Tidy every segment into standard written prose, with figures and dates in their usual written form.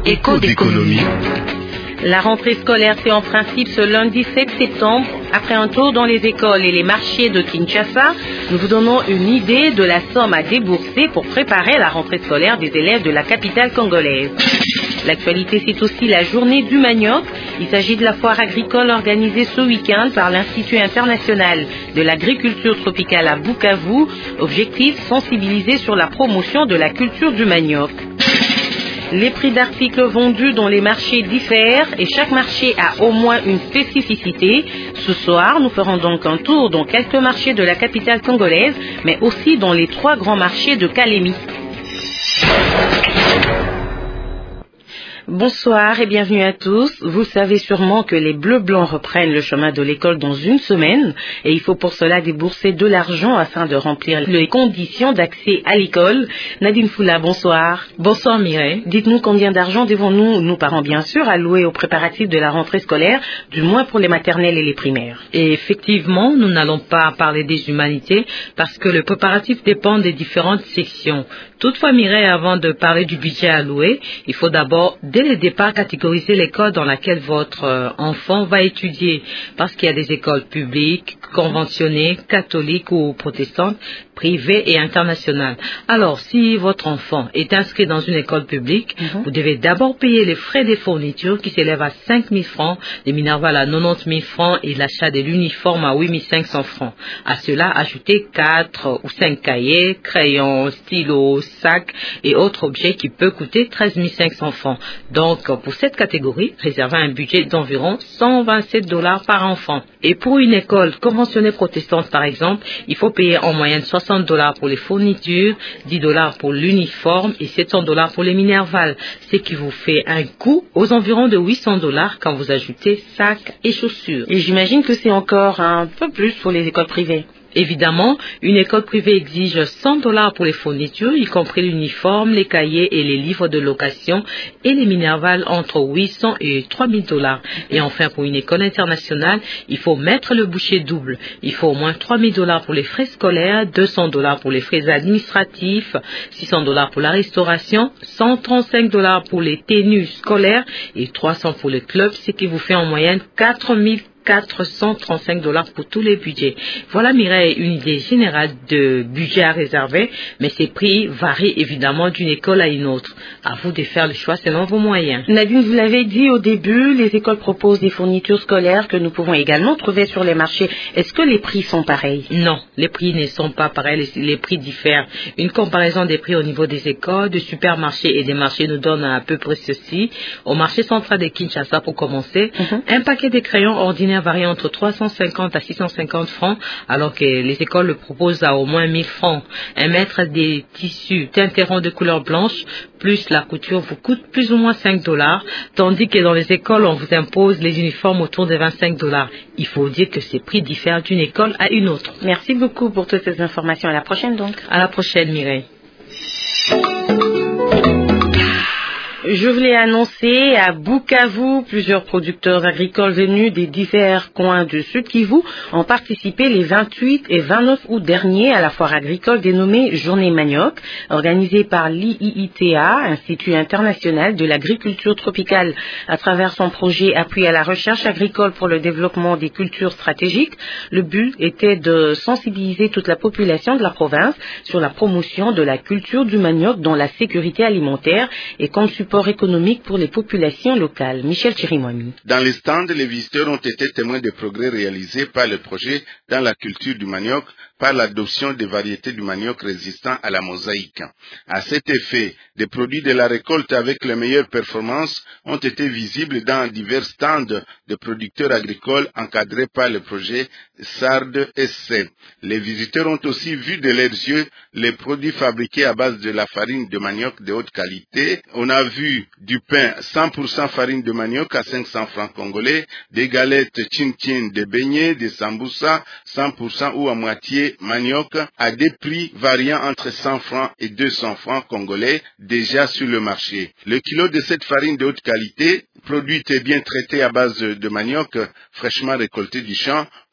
Écho d'économie. La rentrée scolaire, c'est en principe ce lundi 7 septembre. Après un tour dans les écoles et les marchés de Kinshasa, nous vous donnons une idée de la somme à débourser pour préparer la rentrée scolaire des élèves de la capitale congolaise. L'actualité, c'est aussi la journée du manioc. Il s'agit de la foire agricole organisée ce week-end par l'Institut international de l'agriculture tropicale à Bukavu. Objectif, sensibiliser sur la promotion de la culture du manioc. Les prix d'articles vendus dans les marchés diffèrent et chaque marché a au moins une spécificité. Ce soir, nous ferons donc un tour dans quelques marchés de la capitale congolaise, mais aussi dans les 3 grands marchés de Kalemi. Bonsoir et bienvenue à tous. Vous savez sûrement que les Bleus-Blancs reprennent le chemin de l'école dans une semaine et il faut pour cela débourser de l'argent afin de remplir les conditions d'accès à l'école. Nadine Foula, bonsoir. Bonsoir Mireille. Dites-nous combien d'argent devons-nous, nous parents bien sûr, allouer aux préparatifs de la rentrée scolaire, du moins pour les maternelles et les primaires. Et effectivement, nous n'allons pas parler des humanités parce que le préparatif dépend des différentes sections. Toutefois Mireille, avant de parler du budget alloué, il faut d'abord dès le départ catégoriser l'école dans laquelle votre enfant va étudier, parce qu'il y a des écoles publiques, conventionnées, catholiques ou protestantes, privées et internationales. Alors, si votre enfant est inscrit dans une école publique, vous devez d'abord payer les frais des fournitures qui s'élèvent à 5 000 francs, des minervales à 90 000 francs et l'achat de l'uniforme à 8 500 francs. À cela, ajoutez 4 ou 5 cahiers, crayons, stylos, sacs et autres objets qui peuvent coûter 13 500 francs. Donc, pour cette catégorie, réservez un budget d'environ 127 $ par enfant. Et pour une école conventionnée protestante, par exemple, il faut payer en moyenne 60 $ pour les fournitures, 10 $ pour l'uniforme et 700 $ pour les minervales, ce qui vous fait un coût aux environs de 800 $ quand vous ajoutez sacs et chaussures. Et j'imagine que c'est encore un peu plus pour les écoles privées. Évidemment, une école privée exige 100 $ pour les fournitures, y compris l'uniforme, les cahiers et les livres de location, et les minervales entre 800 et 3000 $. Et enfin, pour une école internationale, il faut mettre le bouchée double. Il faut au moins 3000 $ pour les frais scolaires, 200 $ pour les frais administratifs, 600 $ pour la restauration, 135 $ pour les tenues scolaires et 300 pour le club, ce qui vous fait en moyenne 435 $ pour tous les budgets. Voilà Mireille, une idée générale de budget à réserver, mais ces prix varient évidemment d'une école à une autre. À vous de faire le choix selon vos moyens. Nadine, vous l'avez dit au début, les écoles proposent des fournitures scolaires que nous pouvons également trouver sur les marchés. Est-ce que les prix sont pareils? Non, les prix ne sont pas pareils, les prix diffèrent. Une comparaison des prix au niveau des écoles, de supermarchés et des marchés nous donne à peu près ceci. Au marché central de Kinshasa, pour commencer, un paquet de crayons ordinaires varie entre 350 à 650 francs, alors que les écoles le proposent à au moins 1000 francs. Un mètre des tissus teinterons de couleur blanche, plus la couture vous coûte plus ou moins 5 $, tandis que dans les écoles, on vous impose les uniformes autour de 25 $. Il faut dire que ces prix diffèrent d'une école à une autre. Merci beaucoup pour toutes ces informations. À la prochaine donc. À la prochaine Mireille. Je vous l'ai annoncé, à Bukavu, plusieurs producteurs agricoles venus des divers coins du Sud Kivu ont participé les 28 et 29 août dernier à la foire agricole dénommée Journée Manioc, organisée par l'IITA, Institut international de l'agriculture tropicale. À travers son projet Appui à la recherche agricole pour le développement des cultures stratégiques, le but était de sensibiliser toute la population de la province sur la promotion de la culture du manioc dans la sécurité alimentaire et comme support économique pour les populations locales. Michel Chirimwami. Dans les stands, les visiteurs ont été témoins des progrès réalisés par le projet dans la culture du manioc par l'adoption des variétés du manioc résistant à la mosaïque. À cet effet, des produits de la récolte avec les meilleures performances ont été visibles dans divers stands de producteurs agricoles encadrés par le projet SARD-SC. Les visiteurs ont aussi vu de leurs yeux les produits fabriqués à base de la farine de manioc de haute qualité. On a vu du pain 100% farine de manioc à 500 francs congolais, des galettes chin-chin, des beignets, des samboussas 100% ou à moitié manioc à des prix variant entre 100 francs et 200 francs congolais déjà sur le marché. Le kilo de cette farine de haute qualité, produite et bien traitée à base de manioc fraîchement récolté du champ,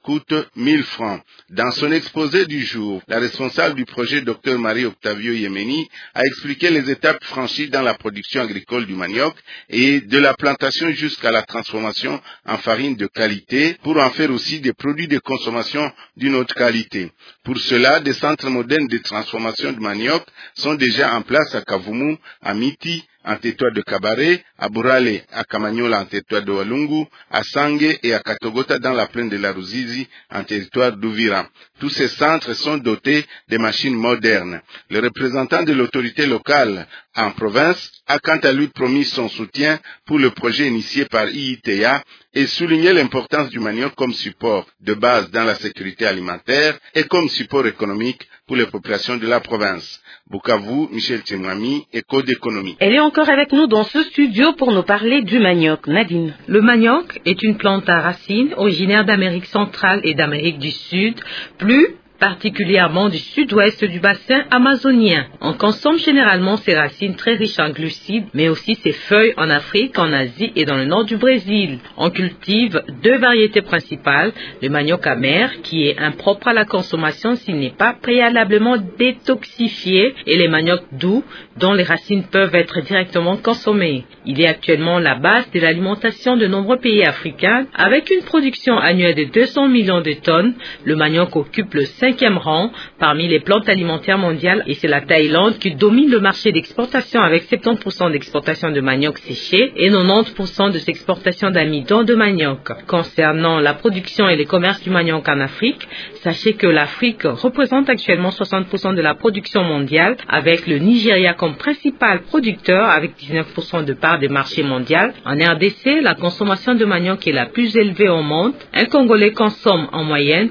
coûte 1000 francs. Dans son exposé du jour, la responsable du projet, Dr Marie Octavio Yemeni, a expliqué les étapes franchies dans la production agricole du manioc et de la plantation jusqu'à la transformation en farine de qualité pour en faire aussi des produits de consommation d'une haute qualité. Pour cela, des centres modernes de transformation de manioc sont déjà en place à Kavumu, à Miti, en territoire de Kabare, à Burale, à Kamanyola, en territoire de Walungu, à Sange et à Katogota dans la plaine de la Ruzizi, en territoire d'Uvira. Tous ces centres sont dotés de machines modernes. Le représentant de l'autorité locale en province a quant à lui promis son soutien pour le projet initié par IITA et souligné l'importance du manioc comme support de base dans la sécurité alimentaire et comme support économique pour les populations de la province. Bukavu, Michel Tchemwami, Éco d'économie. Elle est encore avec nous dans ce studio pour nous parler du manioc. Nadine. Le manioc est une plante à racines originaire d'Amérique centrale et d'Amérique du Sud, plus particulièrement du sud-ouest du bassin amazonien. On consomme généralement ses racines très riches en glucides, mais aussi ses feuilles en Afrique, en Asie et dans le nord du Brésil. On cultive 2 variétés principales, le manioc amer, qui est impropre à la consommation s'il n'est pas préalablement détoxifié, et les maniocs doux, dont les racines peuvent être directement consommées. Il est actuellement la base de l'alimentation de nombreux pays africains. Avec une production annuelle de 200 millions de tonnes, le manioc occupe le 5e rang parmi les plantes alimentaires mondiales et c'est la Thaïlande qui domine le marché d'exportation avec 70% d'exportation de manioc séché et 90% de exportation d'amidon de manioc. Concernant la production et le commerce du manioc en Afrique, sachez que l'Afrique représente actuellement 60% de la production mondiale avec le Nigeria comme principal producteur avec 19% de part des marchés mondiaux. En RDC, la consommation de manioc est la plus élevée au monde. Un Congolais consomme en moyenne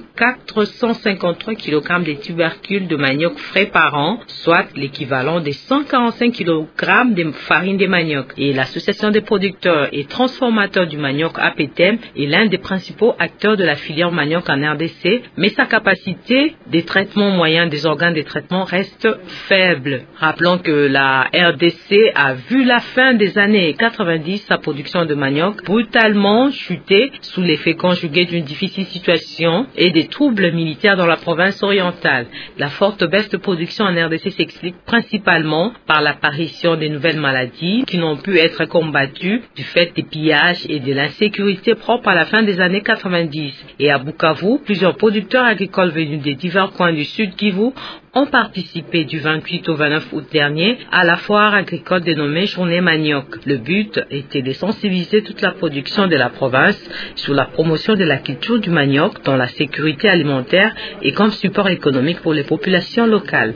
453 kg de tubercules de manioc frais par an, soit l'équivalent de 145 kg de farine de manioc. Et l'Association des producteurs et transformateurs du manioc APTEM est l'un des principaux acteurs de la filière manioc en RDC, mais sa capacité de traitement moyen des organes de traitement reste faible. Rappelons que la RDC a vu la fin des années 90 sa production de manioc brutalement chuter sous l'effet conjugué d'une difficile situation et des troubles militaires dans la province orientale. La forte baisse de production en RDC s'explique principalement par l'apparition de nouvelles maladies qui n'ont pu être combattues du fait des pillages et de l'insécurité propre à la fin des années 90. Et à Bukavu, plusieurs producteurs agricoles venus des divers coins du Sud Kivu ont participé du 28 au 29 août dernier à la foire agricole dénommée Journée Manioc. Le but était de sensibiliser toute la production de la province sur la promotion de la culture du manioc dans la sécurité alimentaire et comme support économique pour les populations locales.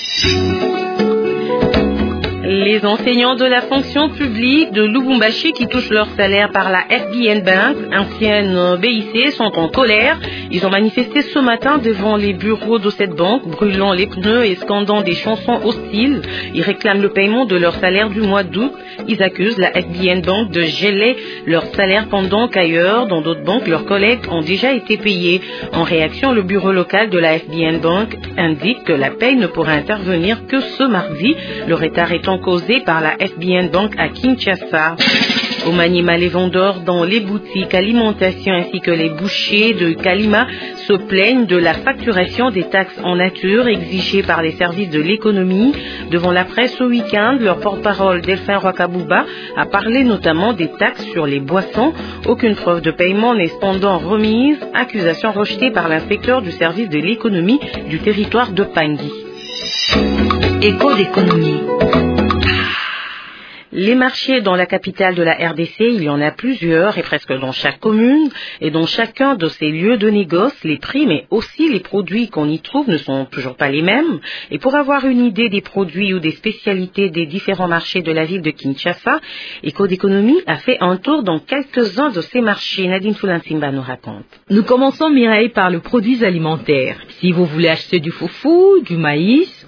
Les enseignants de la fonction publique de Lubumbashi qui touchent leur salaire par la FBN Bank, ancienne BIC, sont en colère. Ils ont manifesté ce matin devant les bureaux de cette banque, brûlant les pneus et scandant des chansons hostiles. Ils réclament le paiement de leur salaire du mois d'août. Ils accusent la FBN Bank de geler leur salaire pendant qu'ailleurs, dans d'autres banques, leurs collègues ont déjà été payés. En réaction, le bureau local de la FBN Bank indique que la paye ne pourra intervenir que ce mardi. Le retard étant causé par la FBN Bank à Kinshasa. Au Maniema, les vendeurs dans les boutiques alimentation ainsi que les bouchers de Kalima se plaignent de la facturation des taxes en nature exigées par les services de l'économie. Devant la presse ce week-end, leur porte-parole Delphin Rwakabouba a parlé notamment des taxes sur les boissons. Aucune preuve de paiement n'est cependant remise, accusation rejetée par l'inspecteur du service de l'économie du territoire de Pangui. Éco d'économie. Les marchés dans la capitale de la RDC, il y en a plusieurs et presque dans chaque commune et dans chacun de ces lieux de négoce, les prix mais aussi les produits qu'on y trouve ne sont toujours pas les mêmes. Et pour avoir une idée des produits ou des spécialités des différents marchés de la ville de Kinshasa, Éco d'économie a fait un tour dans quelques-uns de ces marchés. Nadine Fulansimba nous raconte. Nous commençons, Mireille, par le produit alimentaire. Si vous voulez acheter du foufou, du maïs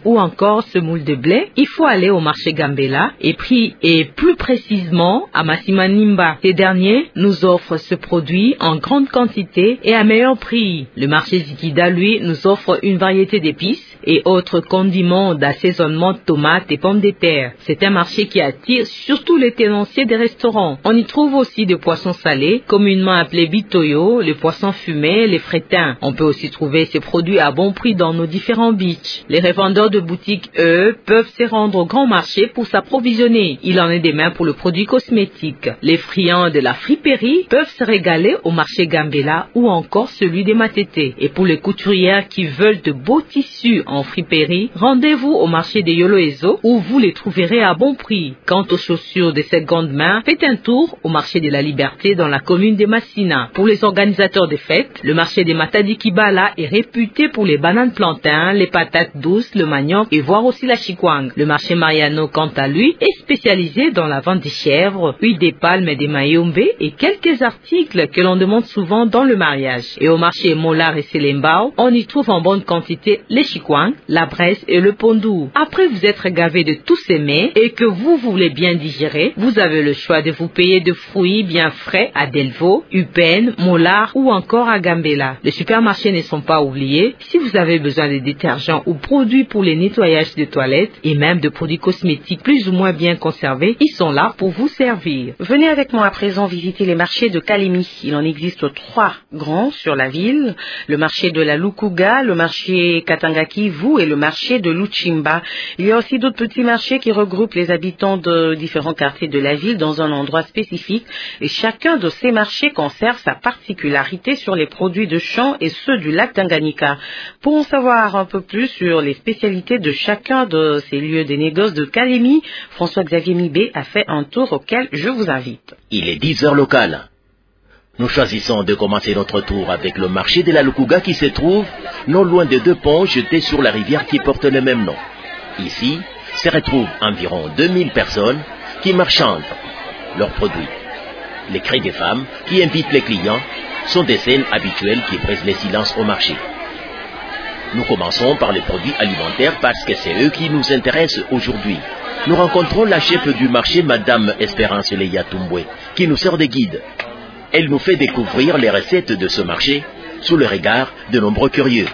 ou encore semoule de blé, il faut aller au marché Gambela et plus précisément à Masimanimba. Ces derniers nous offrent ce produit en grande quantité et à meilleur prix. Le marché Zikida, lui, nous offre une variété d'épices et autres condiments d'assaisonnement de tomates et pommes de terre. C'est un marché qui attire surtout les tenanciers des restaurants. On y trouve aussi des poissons salés, communément appelés bitoyo, les poissons fumés, les frétins. On peut aussi trouver ces produits à bon prix dans nos différents beachs. Les revendeurs de boutiques, eux, peuvent se rendre au grand marché pour s'approvisionner. Il en est de même pour le produit cosmétique. Les friands de la friperie peuvent se régaler au marché Gambela ou encore celui des Matete. Et pour les couturières qui veulent de beaux tissus en friperie, rendez-vous au marché de Yoloezo où vous les trouverez à bon prix. Quant aux chaussures de seconde main, faites un tour au marché de la Liberté dans la commune de Massina. Pour les organisateurs des fêtes, le marché de Matadi Kibala est réputé pour les bananes plantains, les patates douces, le manioc et voire aussi la chikwang. Le marché Mariano, quant à lui, est spécialisé dans la vente des chèvres, huile des palmes et des mayombe et quelques articles que l'on demande souvent dans le mariage. Et au marché Molar et Selembao, on y trouve en bonne quantité les chikwang, la braise et le pondou. Après vous être gavé de tous ces mets et que vous voulez bien digérer, vous avez le choix de vous payer de fruits bien frais à Delvaux, Upen, Molar ou encore à Gambela. Les supermarchés ne sont pas oubliés. Si vous avez besoin de détergents ou produits pour les nettoyages de toilettes et même de produits cosmétiques plus ou moins bien conservés, ils sont là pour vous servir. Venez avec moi à présent visiter les marchés de Kalemi. Il en existe 3 grands sur la ville. Le marché de la Lukuga, le marché Katangakivu et le marché de Luchimba. Il y a aussi d'autres petits marchés qui regroupent les habitants de différents quartiers de la ville dans un endroit spécifique et chacun de ces marchés conserve sa particularité sur les produits de champ et ceux du lac Tanganyika. Pour en savoir un peu plus sur les spécialités de chacun de ces lieux des négoces de Kalemi, François-Xavier Mibé a fait un tour auquel je vous invite. Il est 10 heures locales. Nous choisissons de commencer notre tour avec le marché de la Lukuga qui se trouve non loin des 2 ponts jetés sur la rivière qui porte le même nom. Ici se retrouvent environ 2000 personnes qui marchandent leurs produits. Les cris des femmes qui invitent les clients sont des scènes habituelles qui brisent les silences au marché. Nous commençons par les produits alimentaires parce que c'est eux qui nous intéressent aujourd'hui. Nous rencontrons la chef du marché, Madame Espérance Leia Tumbwe, qui nous sert de guide. Elle nous fait découvrir les recettes de ce marché sous le regard de nombreux curieux.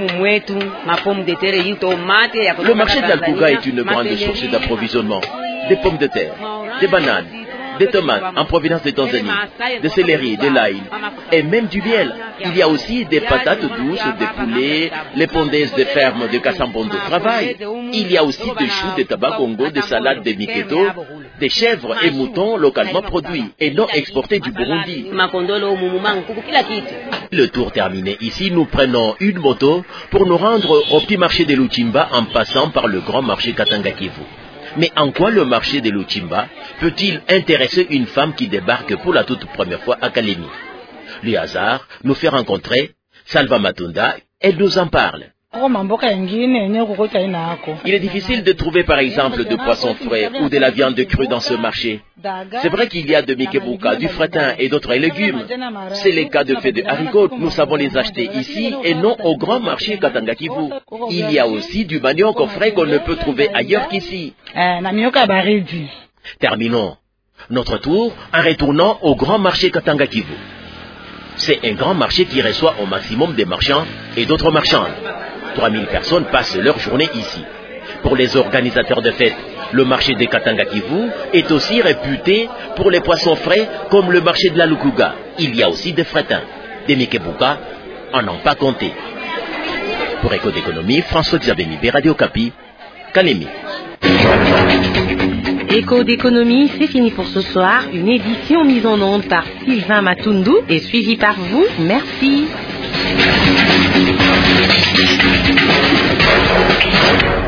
Le marché d'Alkuga est une grande source d'approvisionnement. Des pommes de terre, des bananes, des tomates en provenance de Tanzanie, des céleri, de l'ail et même du miel. Il y a aussi des patates douces, des poulets, les pondaises de ferme de Kassambondo travaillent. Il y a aussi des choux de tabac Congo, des salades de Miketo, des chèvres et moutons localement produits et non exportés du Burundi. Le tour terminé ici, nous prenons une moto pour nous rendre au petit marché de Luchimba en passant par le grand marché Katangakivu. Mais en quoi le marché de Luchimba peut-il intéresser une femme qui débarque pour la toute première fois à Kalemi? Le hasard nous fait rencontrer Salva Matunda, elle nous en parle. Il est difficile de trouver par exemple de poissons frais ou de la viande crue dans ce marché. C'est vrai qu'il y a de mikebuka, du fretin et d'autres légumes. C'est le cas de feu de haricots. Nous savons les acheter ici et non au grand marché Katangakivu. Il y a aussi du manioc frais qu'on ne peut trouver ailleurs qu'ici. Terminons notre tour en retournant au grand marché Katangakivu. C'est un grand marché qui reçoit au maximum des marchands et d'autres marchandes. 3000 personnes passent leur journée ici. Pour les organisateurs de fêtes, le marché de Katangakivu est aussi réputé pour les poissons frais comme le marché de la Lukuga. Il y a aussi des frétins, des mikebuka, en n'en pas compter. Pour Éco d'économie, François-Xavier Mibé, Radio Kapi, Kalemi. Éco d'économie, c'est fini pour ce soir. Une édition mise en onde par Sylvain Matundu et suivie par vous. Merci.